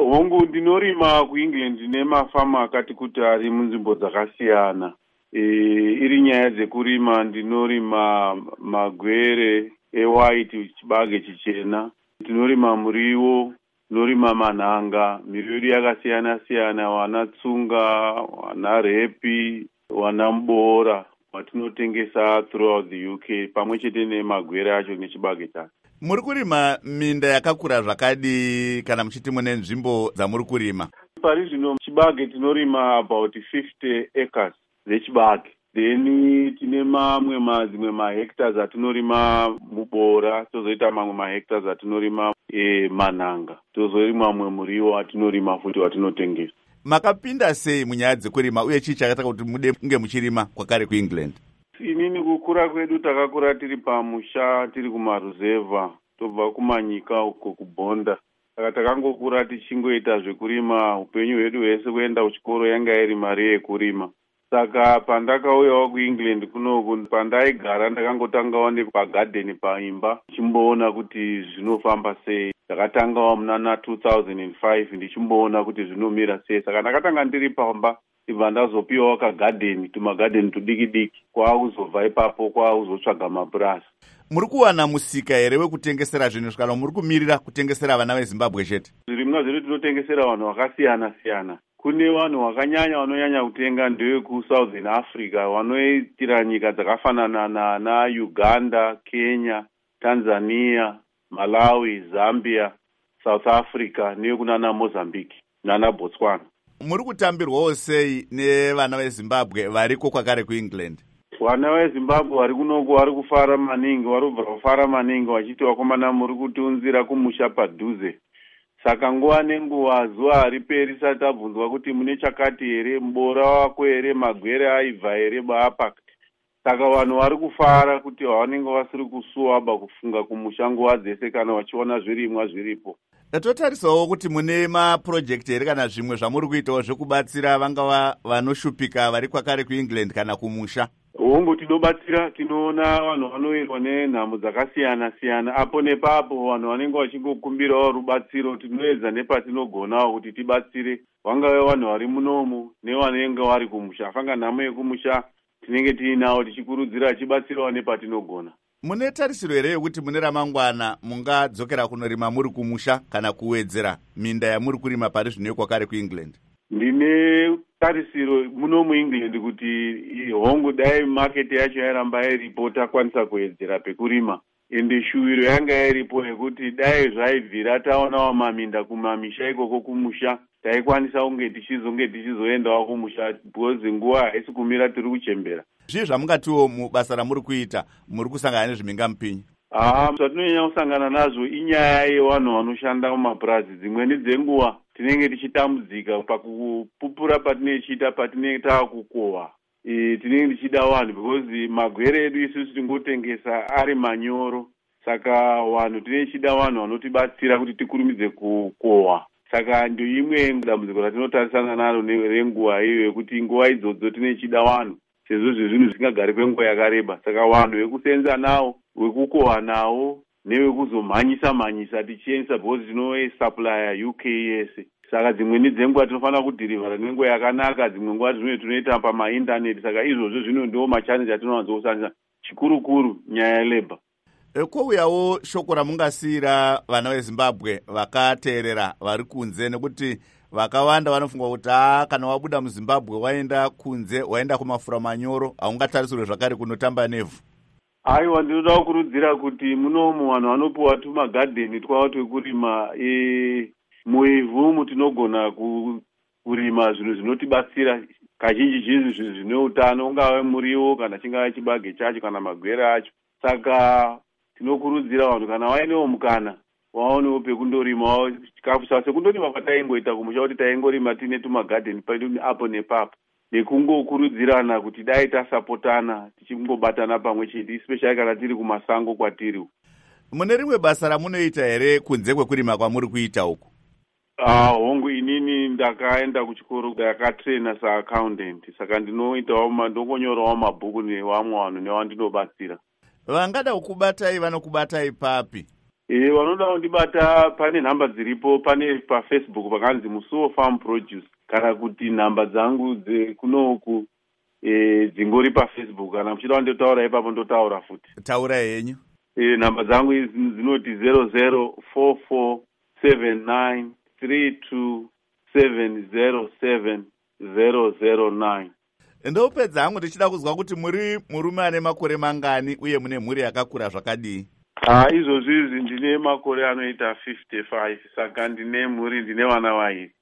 Hongu ndinorima kuEngland nemafama akati kuti ari munzvimbo dzakasiyana. Iri nyaya dzekurima ndinorima magwere ewhite chibage chichena. Tinorima muriwo, tinorima manhanga, miriwo yakasiyana siyana, wana tsunga, wana repi, wana muboora watinotengesa throughout the UK pamwe chete nemagwere acho nechibage chacho. Muri kurima minda yakakura zvakadi kana muchiti mune nzvimbo dzamuri kurima? Pari zvino chibage tinorima about 50 acres dzechibage. Then tine dzimwe mahectares atinorima muboora, tozoita mamwe mahectares atinorima manhanga, tozorima mamwe muriwo atinorima futi watinotengesa. Makapinda sei munyaya dzekurima uye chii chakaita kuti mude kunge muchirima kwakare kuEngland? Inini kukura kwedu takakura tiri pamusha, tiri kumaruzevha, tobva kumanyika uko kubhonda. Saka takangokura tichingoita zvekurima upenyu hwedu hwese. Kuenda kuchikoro yanga iri mari yekurima. Saka pandakauyawo kuEngland kunoku, pandaigara ndakangotangawo nepagadheni paimba ndichimboona kuti zvinofamba sei. Ndakatangawo muna 2005 ndichimboona kuti zvinomira sei. Saka ndakatanga ndiri pamba ibva ndazopiwawo kagadheni, tumagadheni tudiki diki, kwakuzobva ipapo kwakuzotsvaga mapurasi. Muri kuwana musika here wekutengesera zvinhu kana muri kumirira kutengesera vana veZimbabwe chete? Zvirimwa zvedu tinotengesera vanhu vakasiyana siyana. Kune vanhu vakanyanya vanonyanya kutenga ndevekuSouthern Africa, vanoitira nyika dzakafanana na Uganda, Kenya, Tanzania, Malawi, Zambia, South Africa nekunana Mozambique nana Botswana. Muri kutambirwawo sei nevana veZimbabwe variko kwakare kuEngland? Vana veZimbabwe vari kunoku vari kufara maningi, vari kubva kufara maningi vachiti vakomana muri kutiunzira kumusha padhuze. Saka nguva nenguva zuva hariperi sati tabvunzwa kuti mune chakati here, muboora wako here, magwere aibva here baapaka. Saka vanhu vari kufara kuti vanenge vasiri kusuwaba kufunga kumusha nguva dzese kana vachiona zvirimwa zviripo. Totarisawo kuti mune mapurojekti here kana zvimwe zvamuri kuitawo zvekubatsira vangava vanoshupika vari kwakare kuEngland kana kumusha? Hongu tinobatsira, tinoona vanhu vanowirwa nenhamo dzakasiyana siyana. Apo nepapo vanhu vanenge vachingokumbirawo rubatsiro, tinoedza nepatinogonawo kuti tibatsire. Vangave vanhu vari munomu nevanenge vari kumusha. Fanga nhamo yekumusha tinenge tiinawo tichikurudzira tichibatsirawo nepatinogona. Mune tarisiro here yekuti mune ramangwana mungadzokera kunorima muri kumusha kana kuwedzera minda yamuri kurima pari zvino kwakare kuEngland? Ndine tarisiro muno muEngland kuti hongu dai market yacho yaramba iripo takwanisa kuwedzera pekurima. Ende shuwiro yanga iripo yekuti dai zvaibvira taonawo maminda kumamisha ikoko kumusha, taikwanisa kunge tichizoendawo kumusha because nguva haisi kumira tiri kuchembera. Zvii zvamungatiwo mubasa ramuri kuita muri kusangana nezviminga mupinyi? Zvatinonyanya kusangana nazvo inyaya yevanhu vanoshanda mumapurazi. Dzimweni dzenguva tinenge tichitambudzika pakupupura patinechita patinenge taakukohwa. Tinenge tichida vanhu because magwere edu isusu tingotengesa ari manyoro. Saka vanhu tinenge tichida vanhu vanotibatsira kuti tikurumidze kukohwa. Saka ndoimwe dambudziko ratinotarisana naro renguva iyo yekuti nguva idzodzo tinenge tichida vanhu sezvo zvinhu zvisingagari kwenguva yakareba. Saka vanhu vekusenza nawo, wekukohwa nawo, nevekuzomhanyisa tichiendesa because tinosupply UK yese. Saka dzimweni dzenguva tinofanira kudhirivhara nenguva yakanaka, dzimwe nguva zvimwe tunoita pamaindaneti. Saka izvozvo zvino ndiwo machallenji atinowanza kushandisa, chikurukuru nyaya yelabor. Kwouyawo shoko ramungasiyira vana veZimbabwe vakateerera vari kunze, nekuti vakawanda vanofunga kuti kana wabuda muZimbabwe waenda kunze, waenda kumafura manyoro, haungatarisirwe zvakare kunotamba nevhu. Aiwa, ndinoda kukurudzira kuti munomu vanhu vanopiwa tumagadheni twavo twekurima. Muivhu mutinogona kurima zvinhu zvinotibatsira kazhinji zhinji, zvinhu zvine utano, ungave muriwo kana chingave chibage chacho kana magwere acho. Saka tinokurudzira vanhu kana vainewo mukana vaonewo pekundorimawo chikafu chavo, sekundorima kwataingoita kumusha kuti taingorima tine tumagadheni pedu apo nepapo, nekungokurudzirana kuti dai tasapotana tichingobatana pamwe chete, especially kana tiri kumasango kwatiri. Mune rimwe basa ramunoita here kunze kwekurima kwamuri kuita uku? Hongu inini ndakaenda kuchikoro ndakatraina saaccountant. Saka ndongonyorawo mabhuku nevamwe vanhu nevandinobatsira. Vangada kukubatai vanokubatai papi? Vanoda kundibata pane nhamba dziripo, pane paFacebook pakanzi Musuwo Farm Produce, kana kuti nhamba dzangu dzekunoku dzingori paFacebook. Kana muchida kundotaura ipapo ndotaura futi. Taura yenyu. Nhamba dzangu dzinoti 00447932707009. Ndopedza hangu tichida kuzwa kuti muri murume ane makore mangani uye mune mhuri yakakura zvakadii? Izvozvi ndine makore anoita 55, saka ndine mhuri, ndine vana vairi.